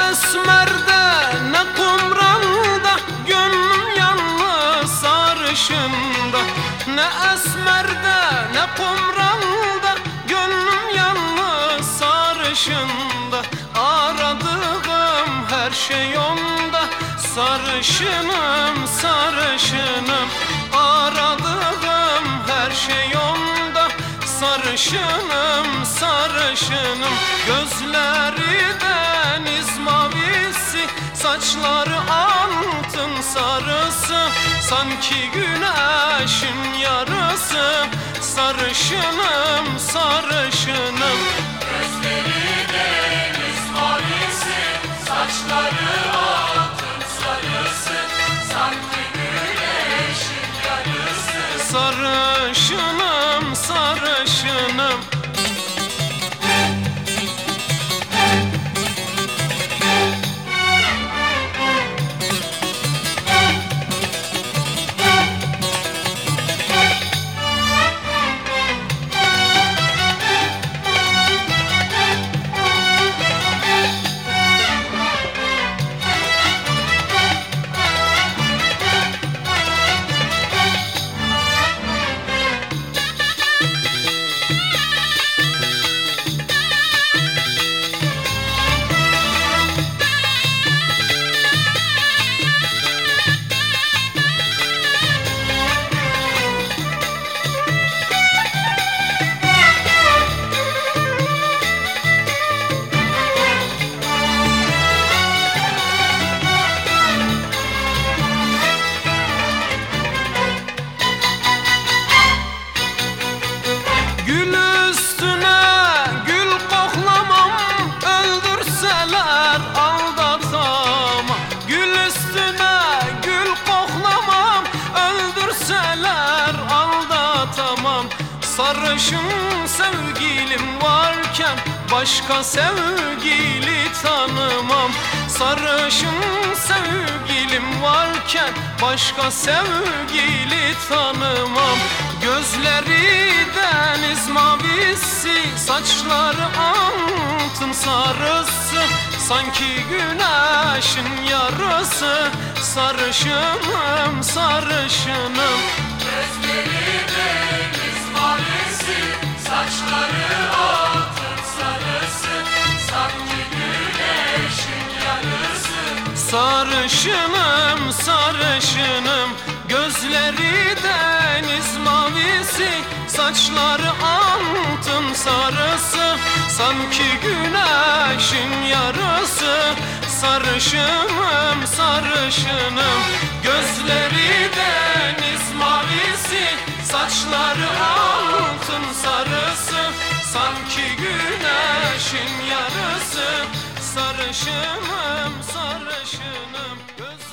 esmerde ne kumranda, gönlüm yalnız sarışında. Ne esmerde ne kumranda, gönlüm yalnız sarışında. Aradığım her şey onda, sarışınım sarışınım. Aradığım her şey onda, sarışınım sarışınım. Gözleri deniz mavisi, saçları altın sarısı, sanki güneşin yarısı. Sarışınım sarışınım. Gözleri deniz mavisi, saçları altın sarısı, sanki güneşin yarısı. Sarışınım sarışınım. Gül üstüne gül koklamam, öldürseler aldatamam. Gül üstüne gül koklamam, öldürseler aldatamam. Sarışın sevgilim varken başka sevgili tanımam. Sarışın sevgilim varken başka sevgili tanımam. Gözleri deniz mavisi, saçları altın sarısı, sanki güneşin yarısı. Sarışınım sarışınım. Gözleri deniz mavisi, saçları altın sarısı, sanki güneşin yarısı. Sarışınım sarışınım. Gözleri deniz mavisi, saçları altın sarısı, sanki güneşin yarısı. Sarışınım sarışınım. Gözleri deniz mavisi, saçları altın sarısı, sanki güneşin yarısı. Sarışınım sarışınım.